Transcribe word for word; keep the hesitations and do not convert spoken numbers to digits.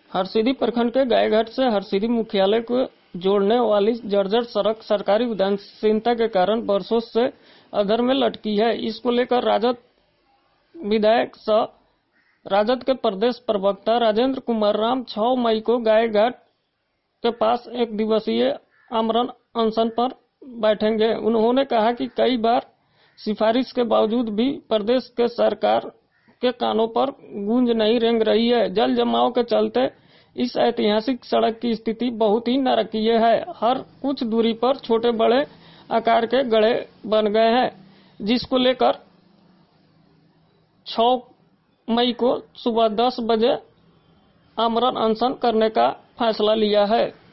हरसिद्धि प्रखंड के गायघाट से हरसिद्धि मुख्यालय को जोड़ने वाली जर्जर सड़क सरकारी उदासीनता के कारण वर्षों से अधर में लटकी है। इसको लेकर राजद विधायक सह राजद के प्रदेश प्रवक्ता राजेंद्र कुमार राम छह मई को गायघाट के पास एक दिवसीय आमरण अनशन पर बैठेंगे। उन्होंने कहा कि कई बार सिफारिश के बावजूद भी प्रदेश के सरकार के कानों पर गूंज नहीं रेंग रही है। जल जमाव के चलते इस ऐतिहासिक सड़क की स्थिति बहुत ही नारकीय है। हर कुछ दूरी पर छोटे बड़े आकार के गड्ढे बन गए हैं, जिसको लेकर छह मई को सुबह दस बजे आमरण अनशन करने का फैसला लिया है।